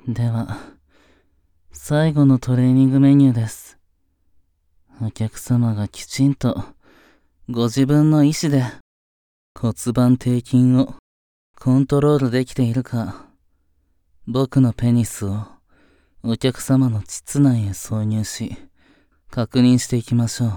では、最後のトレーニングメニューです。お客様がきちんとご自分の意思で骨盤底筋をコントロールできているか、僕のペニスをお客様の膣内へ挿入し、確認していきましょう。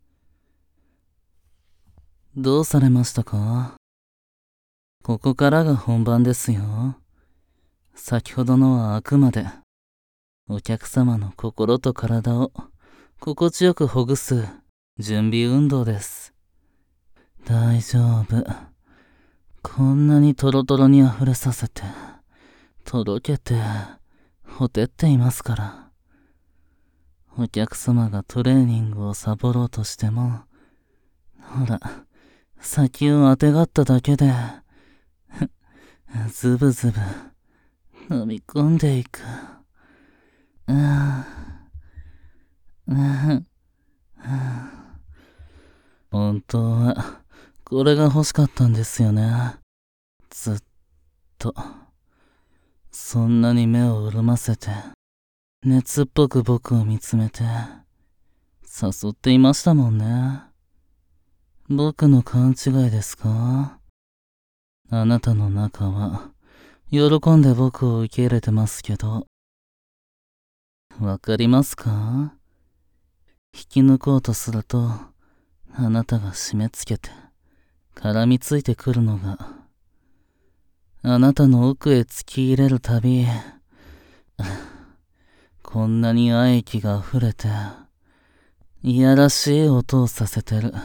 どうされましたか？ここからが本番ですよ。先ほどのはあくまでお客様の心と体を心地よくほぐす準備運動です。大丈夫。こんなにトロトロに溢れさせて、とろけて、ほてっていますから。お客様がトレーニングをサボろうとしても、ほら、先をあてがっただけで、ズブズブ飲み込んでいく。本当はこれが欲しかったんですよね。ずっと。そんなに目を潤ませて、熱っぽく僕を見つめて、誘っていましたもんね。僕の勘違いですか？あなたの中は、喜んで僕を受け入れてますけど、わかりますか？引き抜こうとすると、あなたが締め付けて、絡みついてくるのが、あなたの奥へ突き入れるたび、こんなに愛液が溢れて、いやらしい音をさせてる。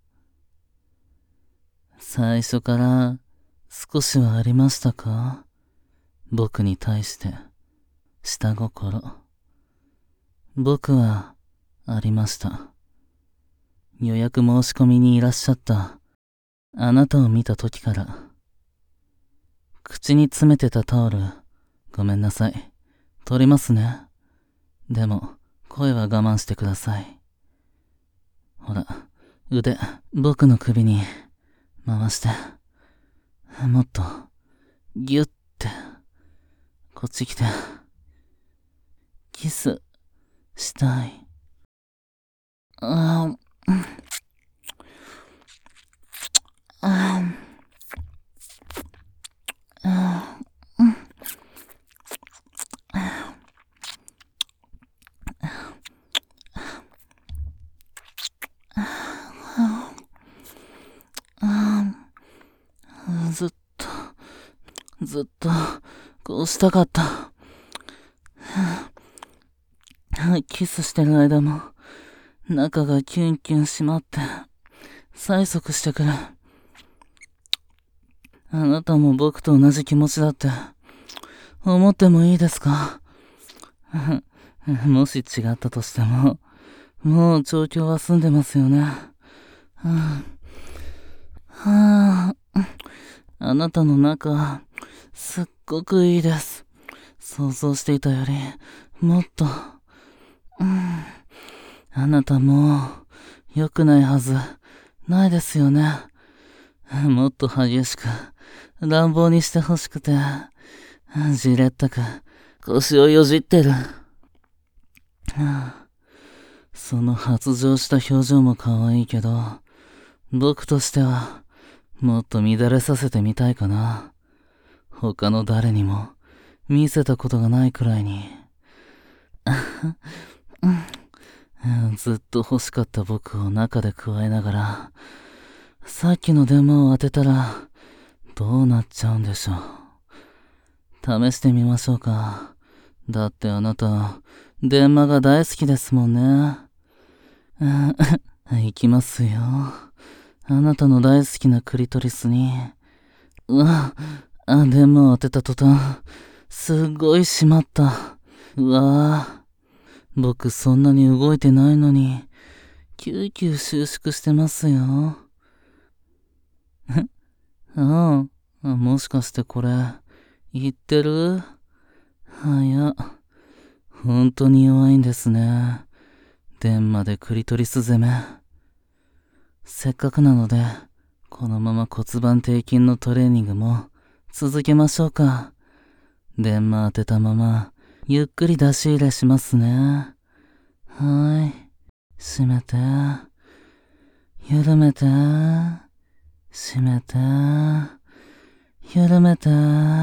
最初から少しはありましたか？僕に対して下心。僕はありました。予約申し込みにいらっしゃったあなたを見た時から。口に詰めてたタオル、ごめんなさい。取りますね。でも声は我慢してください。ほら、腕、僕の首に回して。もっと、ギュッて、こっち来て。キス、したい。ずっと、こうしたかった。キスしてる間も、中がキュンキュン締まって、催促してくる。あなたも僕と同じ気持ちだって、思ってもいいですか？もし違ったとしても、もう調教は済んでますよね。あなたの中、すっごくいいです。想像していたより、もっと、あなたもう、良くないはず、ないですよね。もっと激しく、乱暴にしてほしくて、じれったく、腰をよじってる。その発情した表情も可愛いけど、僕としては、もっと乱れさせてみたいかな。他の誰にも、見せたことがないくらいに。ずっと欲しかった僕を中で加えながら、さっきの電話を当てたら、どうなっちゃうんでしょう。試してみましょうか。だってあなた、電話が大好きですもんね。行きますよ。あなたの大好きなクリトリスに。電話を当てた途端、すっごい締まった。僕そんなに動いてないのに、キューキュー収縮してますよ。もしかしてこれ、言ってる？本当に弱いんですね。電話でクリトリス攻め。せっかくなので、このまま骨盤底筋のトレーニングも続けましょうか。 電話当てたまま、ゆっくり出し入れしますね。はい。閉めて。緩めて。閉めて。緩めて。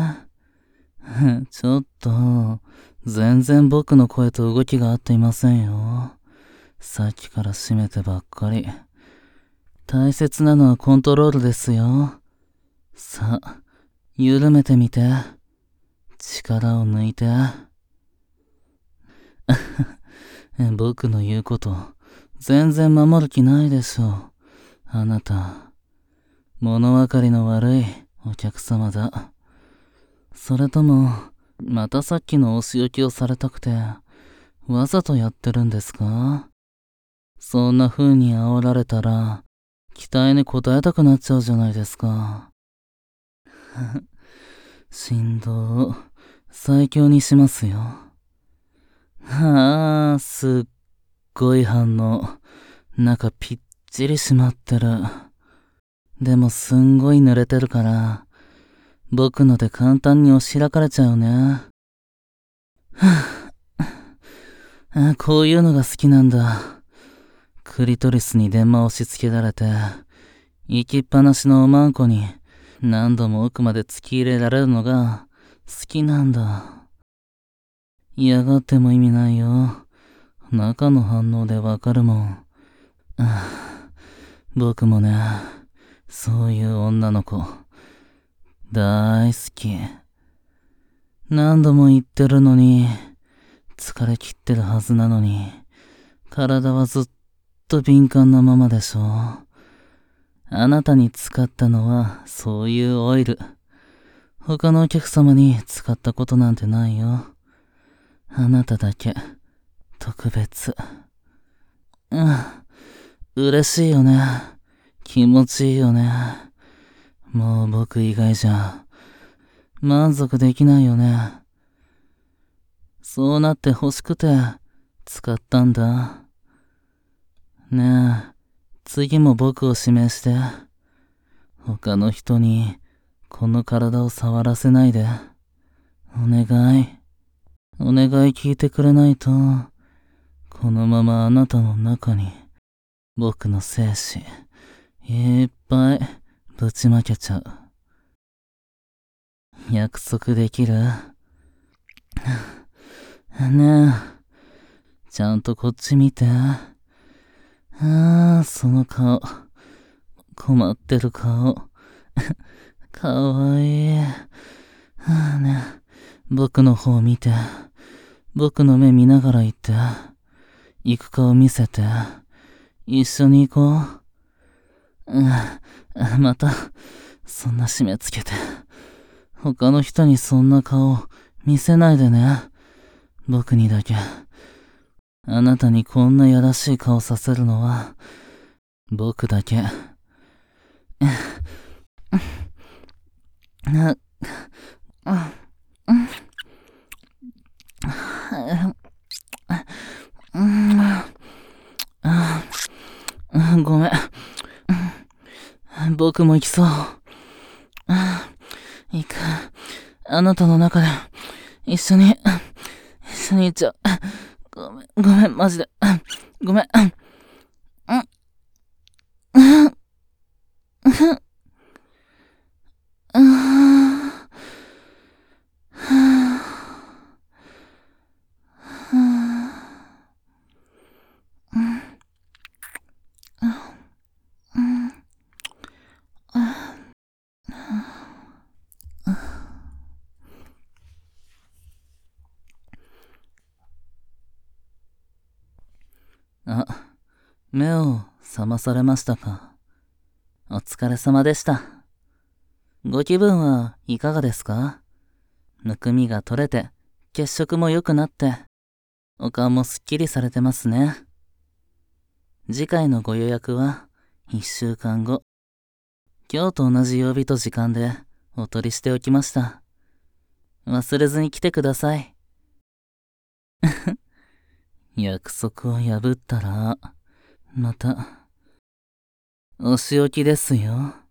ちょっと、全然僕の声と動きが合っていませんよ。さっきから閉めてばっかり。大切なのはコントロールですよ。さあ、緩めてみて。力を抜いて。僕の言うこと、全然守る気ないでしょ。あなた、物分かりの悪いお客様だ。それとも、またさっきのお仕置きをされたくて、わざとやってるんですか？そんな風に煽られたら、期待に応えたくなっちゃうじゃないですか。振動、最強にしますよ。はあ、すっごい反応。中ぴっちり締まってる。でもすんごい濡れてるから、僕ので簡単に押し開かれちゃうね。こういうのが好きなんだ。クリトリスに電話を押し付けられて、行きっぱなしのおまんこに何度も奥まで突き入れられるのが好きなんだ。嫌がっても意味ないよ。中の反応でわかるもん。僕もね、そういう女の子、大好き。何度も言ってるのに、疲れ切ってるはずなのに、体はずっと敏感なままでしょ。あなたに使ったのはそういうオイル。他のお客様に使ったことなんてないよ。あなただけ、特別。嬉しいよね。気持ちいいよね。もう僕以外じゃ、満足できないよね。そうなって欲しくて、使ったんだ。ねえ、次も僕を指名して、他の人に、この体を触らせないで。お願い。お願い聞いてくれないと、このままあなたの中に、僕の精子、いっぱいぶちまけちゃう。約束できる？ねえ、ちゃんとこっち見て。その顔。困ってる顔。かわいい。ねえ、僕の方見て。僕の目見ながら言って。行く顔見せて。一緒に行こう。また、そんな締め付けて。他の人にそんな顔見せないでね。僕にだけ。あなたにこんなやらしい顔させるのは、僕だけ。ごめん。僕も行きそう。行く。あなたの中で、一緒に行っちゃう。ごめん、マジで。ごめん。目を覚まされましたか？お疲れ様でした。ご気分はいかがですか？むくみが取れて、血色も良くなって、お顔もすっきりされてますね。次回のご予約は1週間後。今日と同じ曜日と時間でお取りしておきました。忘れずに来てください。約束を破ったら、また、お仕置きですよ。